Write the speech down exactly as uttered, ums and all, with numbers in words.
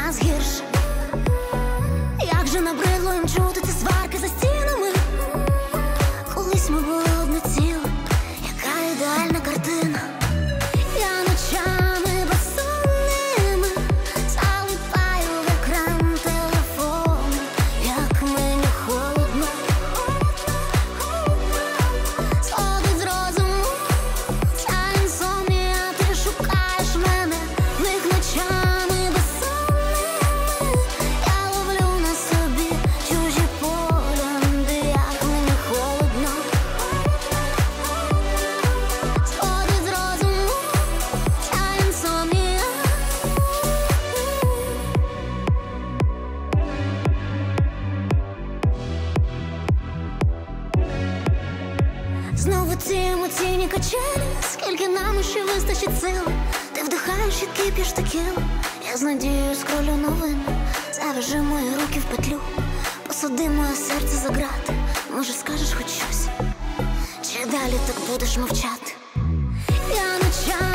нас гірше. Як же набридло їм чути ці сварки за стінами. Колись ми були одне ціле, яка ідеальна картина. Я ночами безсонними залипаю в екран телефону. Як мені холодно, сходить з розуму ця інсомнія. Ти шукаєш мене в них ночами безсонними. Я ловлю на собі чужі погляди. Як мені холодно, сходить з розуму ця інсомнія. Знову ці емоційні качелі. Скільки нам ще вистачить сил? Ти вдихаєш і кип'єш текілу. Я з надією скролю новини. Завяжи мої руки в петлю. Посади моє серце за грати. Може скажеш хоч щось? Чи далі так будеш мовчати? Я ночами